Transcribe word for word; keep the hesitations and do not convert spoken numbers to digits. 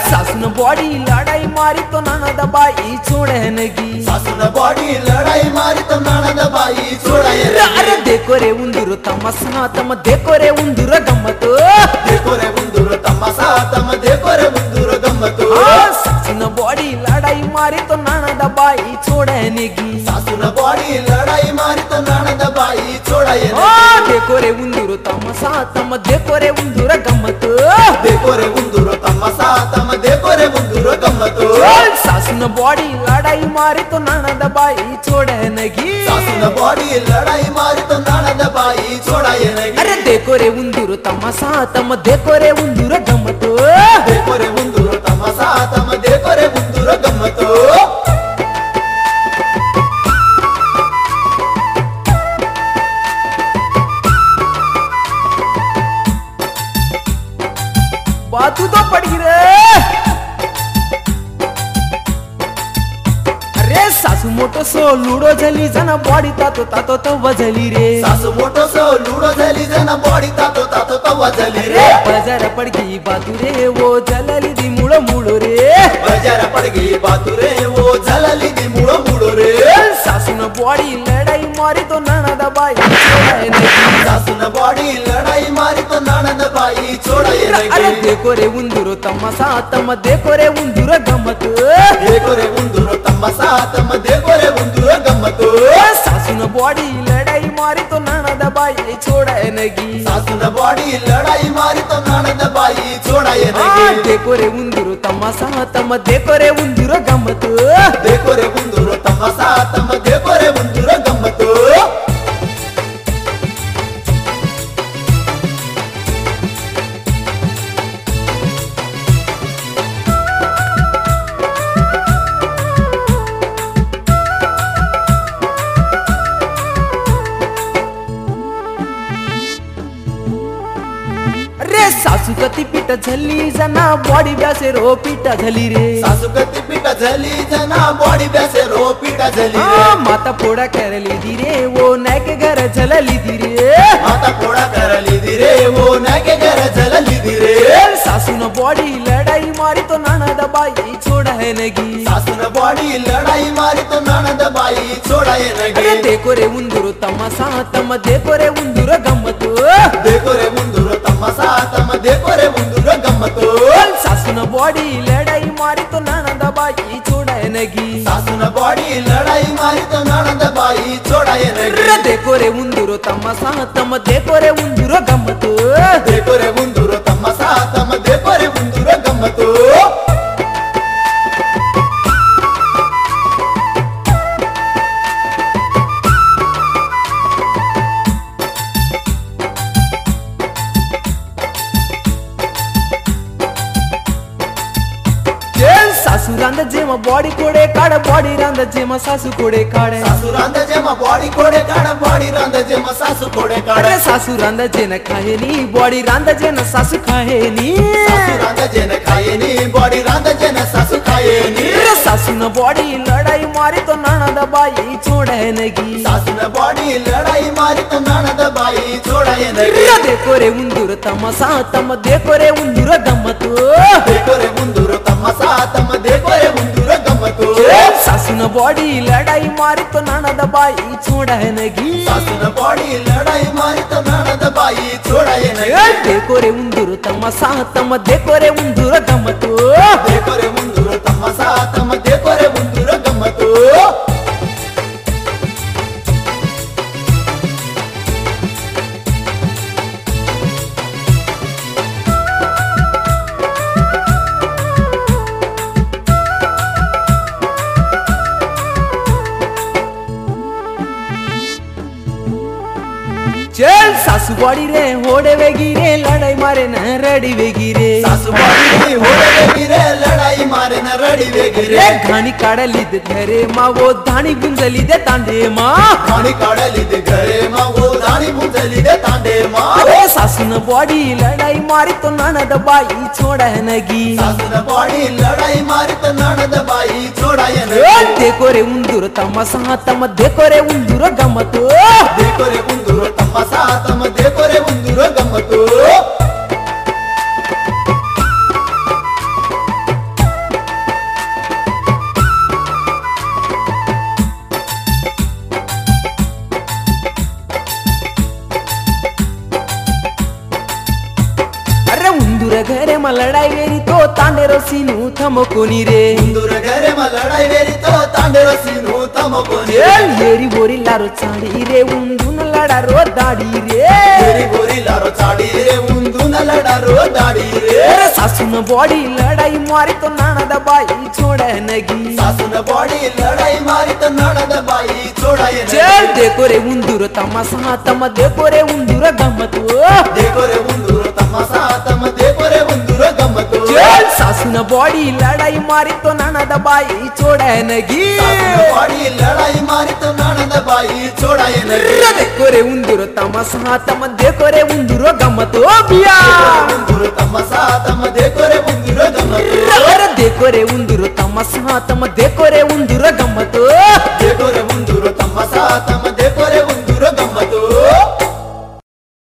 सासून body लड़ाई मारी तो ननद बाई छोड़े नगी सासून बॉडी लड़ाई मारी तो ननद बाई छोड़ाय अरे देखो रे उंदूर तमसा तम देखो रे उंदूर गम्मत देखो रे उंदूर तमाशा तम देखो रे उंदूर गम्मत सासून बॉडी लड़ाई मारी तो ननद बाई छोड़े नगी सासून बॉडी लड़ाई मारी तो ननद बाई छोड़ाय देखो रे उंदूर तमसा तम देखो रे उंदूर गम्मत देखो रे उंदूर तमाशा तम देखो रे उंदूर गम्मत सासून बॉडी लड़ाई मारी तो ननद बाई छोड़े नगी सासून बॉडी लड़ाई मारी तो ननद बाई छोड़ाय अरे देखो रे उंदूर तमसा तम देखो रे उंदूर गम्मत देखो रे उंदूर तमाशा तम देखो रे उंदूर गम्मत बातू तो पड़ी रे अरे सासू मोटो सो लूडो झली जना बॉडी तातो तातो तो वजली रे सासू मोटो सो लूडो झली जना बॉडी तातो तातो तो वजली रे बाजार पड़ गई बातू रे वो जलली दी मुड़ो मुड़ो रे बाजार पड़ गई बातू रे वो जलली दी मुड़ो मुड़ो रे सासू न बॉडी लड़ाई मारी तो ननद बाई छोड़ाए नगी सासू न बॉडी लड़ाई मारी तो ननद बाई छोड़ाए नगी अरे देखो रे उंदूर तमसा तम देखो रे उंदूर गम्मत देखो रे उंदूर तमाशा तम देखो रे उंदूर गम्मत सासू न बॉडी लड़ाई मारी तो ननद बाई छोड़ाए नगी सासू न बॉडी लड़ाई मारी तो ननद बाई छोड़ाए नगी देखो रे उंदूर तमसा तम देखो रे उंदूर गम्मत देखो रे उंदूर तमाशा तम देखो रे उंदूर गम्मत सासू कती पीठ झली जना बॉडी ब्यासे रो पीठ झली रे सासू कती पीठ झली जना बॉडी ब्यासे रो पीठ झली रे माता पोड़ा कर ली रे वो नैके घर झल ली रे माता पोड़ा कर ली रे वो नैके घर झल ली रे सासू न बॉडी लड़ाई मारी तो ननद बाई छोड़ाए नगी सासू न बॉडी लड़ाई मारी तो ननद बाई छोड़ाए नगी देखो रे उंदूर तमसा तम देखो रे उंदूर गम्मत देखो रे उंदूर तमाशा तम देखो रे उंदूर गम्मत सासू न बॉडी लड़ाई मारी तो ननद बाई छोड़ाए नगी सासू न बॉडी लड़ाई मारी तो ननद बाई छोड़ाए नगी देखो रे उंदूर तमसा तम देखो रे उंदूर गम्मत देखो रे उंदूर तमाशा तम देखो रे उंदूर गम्मत सासू रांद जेमा बॉडी कोडे काढ बॉडी रांद जेमा सासू कोडे काढ सासू रांद जेमा बॉडी कोडे काढ बॉडी रांद जेमा सासू कोडे काढ सासू रांद जेन खाये नी बॉडी रांद जेन सासू खाये नी सासू रांद जेन खाये नी बॉडी रांद जेन सासू खाये नी सासू न बॉडी लड़ाई मारी तो ननद बाई छोड़े नगी सासू न बॉडी लड़ाई मारी तो ननद बाई छोड़ाए नगी देखो रे उंदूर तमसा तम देखो रे उंदूर गम्मत देखो रे उंदूर तमाशा तम देखो रे उंदूर गम्मत सासू न बॉडी लड़ाई मारी तो ननद बाई छोड़ाए नगी सासू न बॉडी लड़ाई मारी तो ननद बाई छोड़ाए नगी देखो रे उंदूर तमसा तम देखो रे उंदूर गम्मत देखो रे उंदूर तमाशा तम देखो रे उंदूर गम्मत चल सासू बॉडी रे होड़े वेगी रे लड़ाई मारे न रड़ी वेगी रे सासू बॉडी होड़े वेगी रे लड़ाई मारे न रड़ी वेगी रे घाणी काढली दे धरे मा वो धाणी गुंजली दे तांडे मा घाणी काढली दे घरे मा वो धाणी गुंजली दे तांडे मा सासू न बॉडी लड़ाई मारी तो ननद बाई छोड़ाए नगी सासू न बॉडी लड़ाई मारी तो ननद बाई छोड़ाए नगी देखो रे उंदूर तमसा तम देखो रे उंदूर गम्मत देखो रे उंदूर तमाशा तम देखो रे उंदूर गम्मत घरे में लड़ाई वेरी तो तांडेरो सीनू थमकोनी रे उंदूर घरे में लड़ाई वेरी तो तांडेरो सीनू थमकोनी येरी बोरी लारो चाड़ी रे उंदून लड़ा रो दाड़ी रे येरी बोरी लारो चाड़ी रे उंदून लड़ा रो दाड़ी रे सासुन बॉडी लड़ाई मारी तो ननद बाई छोड़े नगी सासुन बॉडी लड़ाई मारी तो ननद बाई छोड़ाए चल देखो रे उंदूर तमाशा तम देखो रे उंदूर गम्मत देखो रे उंदूर तमाशा तम देखो रे उंदूर गम्मत चल सासुन बॉडी लड़ाई मारी तो ननद बाई छोड़े नगी बॉडी लड़ाई मारी तो ननद बाई छोड़ाए नगी देखो रे उंदूर तमाशा तम देखो रे उंदूर गम्मत बिया उंदूर तमाशा तम देखो रे उंदूर गम्मत देखो रे उंदूर तमाशा तम देखो रे उंदूर गम्मत देखो रे उंदूर तमाशा तम